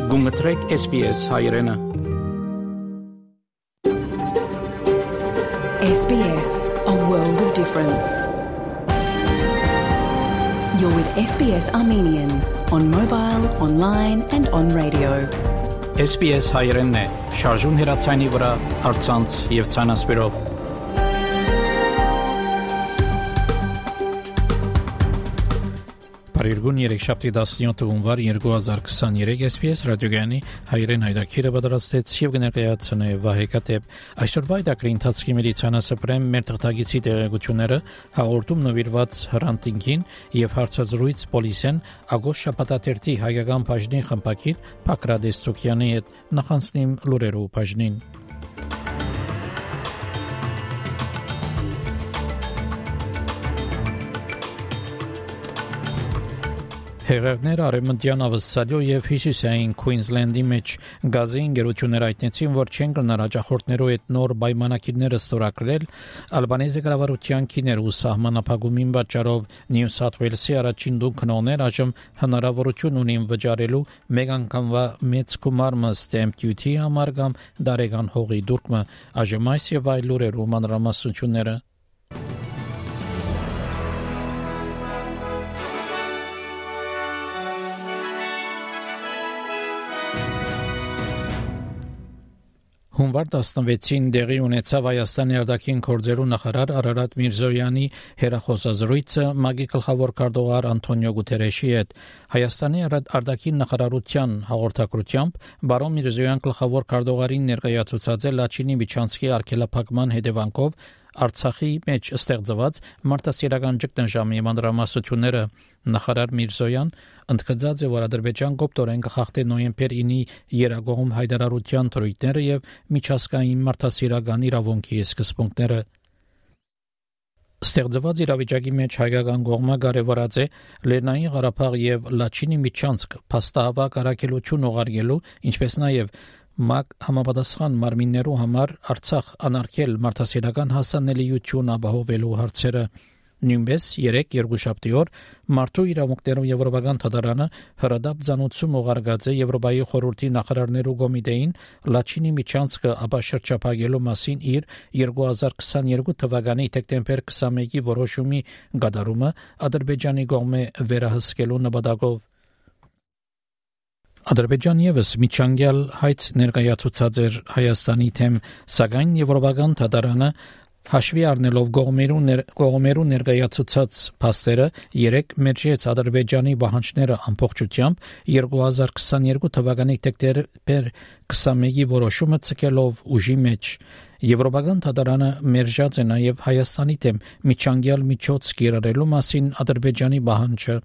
Գումտրեք SBS հայրենը։ SBS, a world of difference. You're with SBS Armenian on mobile, online and on radio. SBS հայրենն է, շարժուն հեռացանի վրա, առցանց եւ ցանասպիրով։ Բարերգուն երեքշաբթի 17 հունվար 2023 SBS ռադիոգյանի հայրեն հայրակիրը պատրաստեց եւ կներկայացնե Վահե Կատեփ։ Այսօրվա դակրի ընթացքի մեդիցինասպրեմ մեր թղթագիտի տեղեկությունները հաղորդում նվիրված հրանտինգին եւ հարցազրույց պոլիսեն Ագոս շաբաթաթերթի հայկական բաժնի խմբակիր Փակրադեստրոկյանի հետ նախանցնիմ լուրերով բաժնին։ Հեղեղներ արևմտյան Ավստրալիա եւ հյուսիսային Քուինզլենդի մեջ գազի ընկերությունները հայտնեցին, որ չեն գնար հաջախորդներով այդ նոր պայմանագիրները ստորագրել Ալբանեզի կառավարության քիներ ու սահմանափակումին պատճառով Նյու Սաթ Ուելսի առաջին դունքնոներ այժմ հնարավորություն ունին վճարելու մեկ անգամվա մեծ գումարը stamp duty համար կամ դարեգան հողի դուրքմը այժմ այս եւ այլ լուրերով մանրամասնությունները Հունվար 16-ին դեղի ունեցավ Հայաստանի արտաքին գործերու նախարար Արարատ Միրզոյանի հերախոսազրույցը ՄԱԳ-ի գլխավոր քարտուղար Անտոնիո Գուտերեշի հետ։ Հայաստանի արտաքին նախարարության հաղորդակցությամբ բարոն Միրզոյան գլխավոր քարտուղարին ներկայացուցած է Լաչինի միջանցքի արգելափակման հետևանքով Արցախի մեջ ստեղծված մարդասիրական ճգնաժամի մանրամասնությունները նախարար Միրզոյան ընդգծած է, որ Ադրբեջան կոպտորեն կխախտի նոյեմբեր 9-ի երագողում հայտարարության թրույթները եւ միջազգային մարդասիրական իրավունքի սկզբունքները Ստեղծված իրավիճակի մեջ հայկական կողմը կարևորած է Լեռնային Ղարաբաղ եւ Լաչինի միջանցք փաստահավաք առաքելություն ուղարկելու, ինչպես նաեւ ՄԱԿ համապատասխան մարմիններու համար Արցախ անարգել մարդասիրական հասանելիություն ապահովելու հարցերը Նույնպես 3-2 օր Մարդու իրավունքներով Եվրոպական թատրոնը հրադապ ցանուցում ուղարկած է Եվրոպայի խորհրդի նախարարներու կոմիտեին Լաչինի միջանցքը ապաշրջափակելու մասին իր 2022 թվականի դեկտեմբեր 21-ի որոշումի գդարումը Ադրբեջանի կողմէ վերահսկելու նպատակով Ադրբեջան եւս միջանկյալ հայց ներկայացուցած էր Հայաստանի թեմ, սակայն Եվրոպական թատրոնը հաշվի առնելով կողմերու ներկայացուցած փաստերը 3 մեջից Ադրբեջանի պահանջները ամբողջությամբ 2022 թվականի դեկտեմբեր 21-ի որոշումը ցկելով ուժի մեջ Եվրոպական թատրոնը մերժած է նաև Հայաստանի թեմ միջանկյալ միջոց կիրառելու մասին Ադրբեջանի պահանջը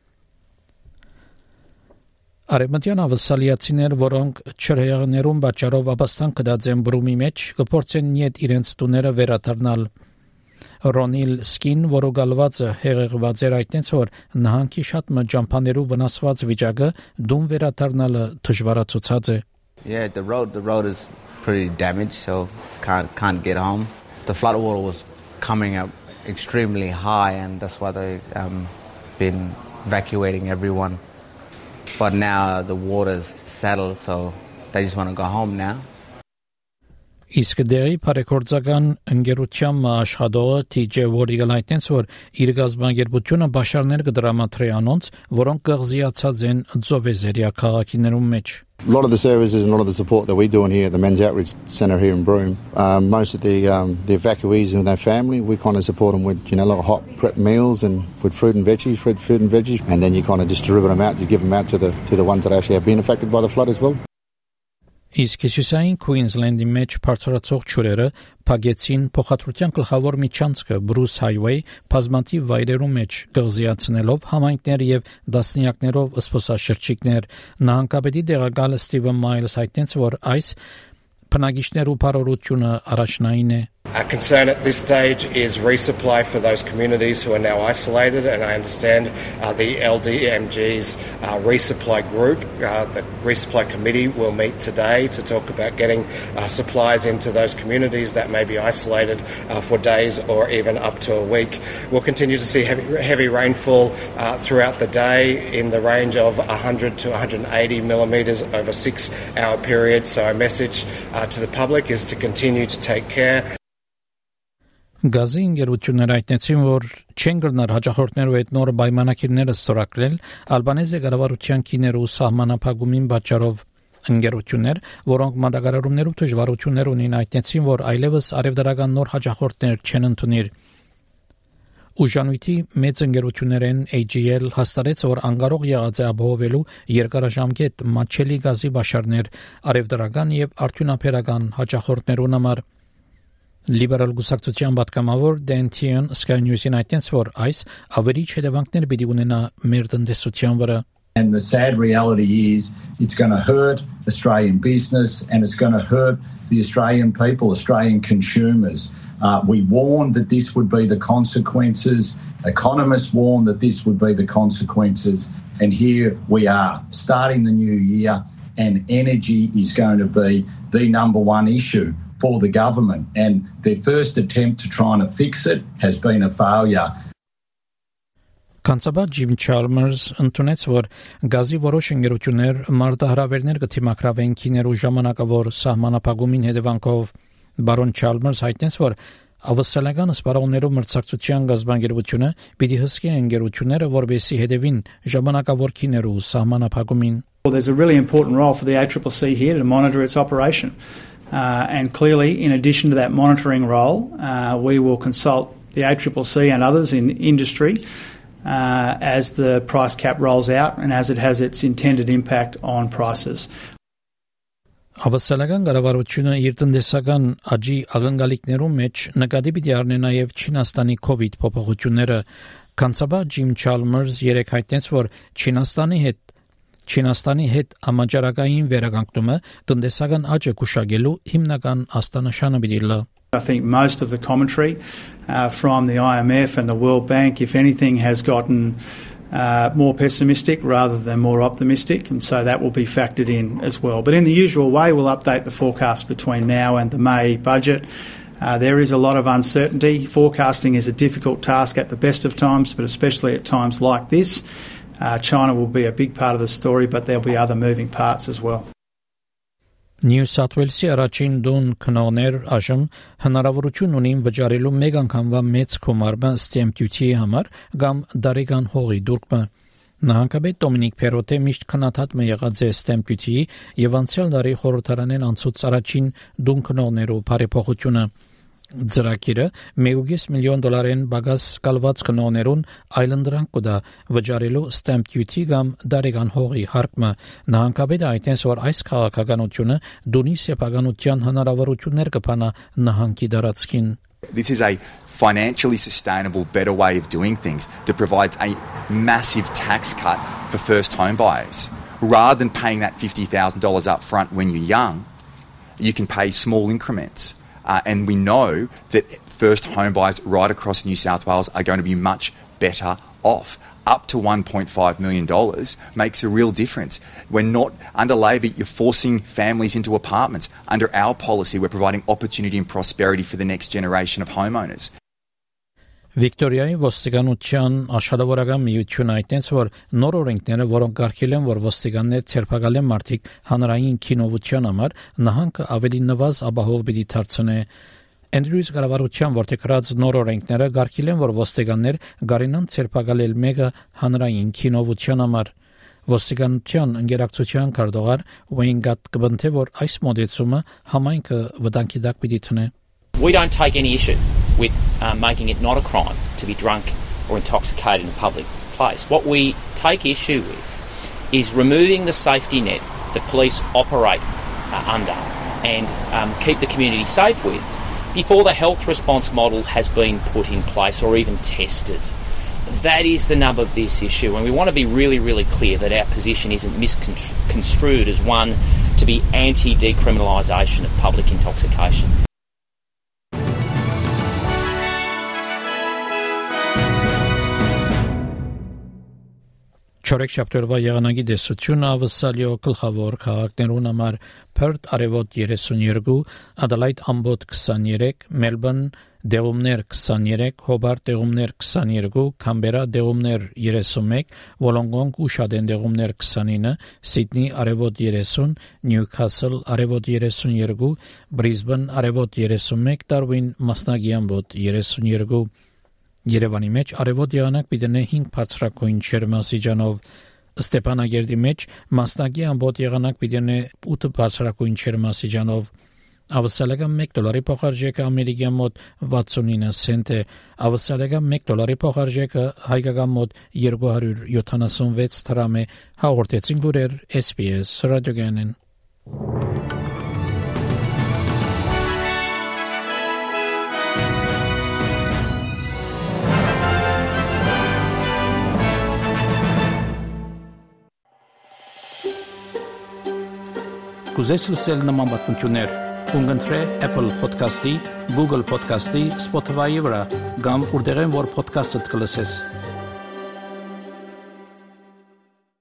Արևմտյան ավսալիացիներ, որոնք չրհեղներուն պատճառով ապաստան կդած են բրումի մեջ, կփորձեն նիետ իրենց տուները վերադառնալ։ Ռոնիլ Սկին, որը գալվածը հեղեղված էր այդտենց որ նահանգի շատ մջամփաներու վնասված վիճակը դուն վերադառնալը դժվարացուցած է։ Yeah, the road is pretty damaged, so can't get home. The flood water was coming up extremely high, and that's why they been evacuating everyone. But now the water's settled, so they just want to go home now. Իսկ դերի բարեգործական ընկերության աշխատողը TJ Warrigal այդտենց որ իր գազբանգերությունը բաշարներ կդրամատրի անոնց, որոնք կղզիացած են Ձովեզերիա քաղաքիներում մեջ. A lot of the services and a lot of the support that we're doing here at the Men's Outreach Centre here in Broome, most of the evacuees and their family, we kind of support them with, like hot prep meals and with fruit and veggies, and then you kind of distribute them out, you give them out to the ones that actually have been affected by the flood as well. Իսկ հյուսիսային Քուինզլենդի մեջ բարձրացող ջուրերը փակեցին փոխադրության գլխավոր միջանցքը Bruce Highway բազմաթիվ վայրերու մեջ գղզիացնելով համայնքներ եւ դասնյակներով սփոսաշրջիկներ նահանգապետի տեղակալ Ստիվեն Մայլս հայտնեց որ այս բնակիչներու բարօրությունը առաջնային է Our concern at this stage is resupply for those communities who are now isolated, and I understand the LDMG's resupply group, the resupply committee, will meet today to talk about getting supplies into those communities that may be isolated for days or even up to a week. We'll continue to see heavy rainfall throughout the day in the range of 100 to 180 millimetres over a 6-hour period. So our message to the public is to continue to take care. Գազի ընկերությունները հայտնեցին, որ չեն գնար հաջախորդներու հետ նոր պայմանագիրները ստորագրել Ալբանեզիա կառավարության քիներու սահմանափակումին պատճառով ընկերություններ, որոնք մատակարարումներու դժվարություններ ունին, հայտնեցին, որ այլևս արևդարական նոր հաջախորդներ չեն ընդունիր։ Ուժանույթի մեծ ընկերություններն AGL հաստատեց, որ անկարող եղած է ապահովելու երկարաժամկետ մատչելի գազի բաշարներ արևդարական եւ արդյունաբերական հաջախորդներուն համար։ Liberal գուսակցության պատգամավոր Դենթիոն Sky News-ին հայտնեց, որ այս ավելի հետևանքներ պիտի ունենա մեր տնտեսության վրա։ And the sad reality is it's going to hurt Australian business and it's going to hurt the Australian people, Australian consumers. We warned that this would be the consequences. Economists warned that this would be the consequences. And here we are, starting the new year, and energy is going to be the number one issue for the government. And their first attempt to try and fix it has been a failure. Կանցաբար Jim Chalmers ընդունեց, որ գազի որոշ ընկերություններ մարտահրավերներ կթիմակրավեն քիներու ժամանակավոր սահմանափակումին հետևանքով։ Բարոն Chalmers հայտնեց, որ ավստրալիական սպառողներով մրցակցության գազբանգերությունը պիտի հսկի ընկերությունները, որբեսի հետևին ժամանակավոր քիներու սահմանափակումին։ Well, there's a really important role for the ACCC here to monitor its operation. And clearly, in addition to that monitoring role, we will consult the ACCC and others in industry as the price cap rolls out and as it has its intended impact on prices. Ավստրալիական կառավարությունը իր տնտեսական աճի աղնգալիքներում մեջ նկատի պիտի առնի նաև Չինաստանի COVID փոփոխությունները։ Կանցաբար Jim Chalmers երեկ հայտնեց, որ Չինաստանի հետ համաճարակային վերականգնումը տնտեսական աճը կուշակելու հիմնական աստանաշանը պիտի լա։ I think most of the commentary from the IMF and the World Bank, if anything, has gotten more pessimistic rather than more optimistic, and so that will be factored in as well. But in the usual way, we'll update the forecast between now and the May budget. There is a lot of uncertainty. Forecasting is a difficult task at the best of times, but especially at times like this. China will be a big part of the story, but there'll be other moving parts as well. New South Wales-ի առաջին դուն քնողներ այժմ հնարավորություն ունին վճարելու մեկ անգամվա մեծ գումարը stamp duty-ի համար կամ դարեկան հողի դուրքմը։ Նահանգապետ Դոմինիկ Փերոտե միշտ քննադատում եղած է stamp duty-ի եւ անցյալ տարի խորհրդարանեն անցուց առաջին դուն քնողներու բարեփոխությունը։ Ծրագիրը $1.5 միլիոն բագաս կալված քնողներուն այլընտրանք կտա վճարելու stamp duty կամ դարեկան հողի հարկը։ Նահանգապետը հայտնեց, որ այս քաղաքականությունը դունի սեփականության հնարավորություններ կփանա նահանգի դարածքին։ This is a financially sustainable, better way of doing things that provides a massive tax cut for first home buyers. Rather than paying that $50,000 up front when you're young, you can pay small increments. And we know that first home buyers right across New South Wales are going to be much better off. Up to $1.5 million makes a real difference. We're not, under Labor, you're forcing families into apartments. Under our policy, we're providing opportunity and prosperity for the next generation of homeowners. Վիկտորիայի ոստիկանության աշխատավորական միությունը հայտնեց, որ նոր օրենքները, որոնք կարգել են, որ ոստիկաններ ցերպակալեն մարդիկ հանրային քինովության համար, նահանգը ավելի նվազ ապահով պիտի դարձնի։ Andrews կառավարության որդեգրած նոր օրենքները կարգել են, որ ոստիկաններ գարենան ցերպակալել մեկը հանրային քինովության համար։ Ոստիկանության ընկերակցության քարտուղար Wayne Gatt կբնթե, որ այս մոդեցումը համայնքը վտանգի տակ պիտի տնի։ We don't take any issue with making it not a crime to be drunk or intoxicated in a public place. What we take issue with is removing the safety net that police operate under and keep the community safe with before the health response model has been put in place or even tested. That is the nub of this issue, and we want to be really, really clear that our position isn't misconstrued as one to be anti-decriminalisation of public intoxication. Չորեքշաբթի եղանակի դեսությունը ավսալյո գլխավոր քաղաքներուն համար Perth արևոտ 32, Adelaide ամբոտ 23, Melbourne դեղումներ 23, Hobart դեղումներ 22, Canberra դեղումներ 31, Wollongong ու Շադեն դեղումներ 29, Sydney արևոտ 30, Newcastle արևոտ 32, Brisbane արևոտ 31, Darwin մասնագի ամբոտ 32 Երևանի մեջ արևոտ եղանակ պիտի 5 բարձրակույն ջերմաստիճանով Ստեփանագերդի մեջ մասնագի ամբոտ եղանակ պիտի 8 բարձրակույն ջերմաստիճանով Ավսալական $1 փոխարժեքը ամերիկյան մոտ 69 سنت է ավսալական $1 փոխարժեքը հայկական մոտ 276 դրամ է հաղորդեցին լուրեր SPS ռադիոգանեն Կուզես լսել նման բանություններ Ունգընտրե Apple Podcast-ի, Google Podcast-ի, Spotify-ի վրա, կամ որտեղեն որ podcast-ըդ կլսես։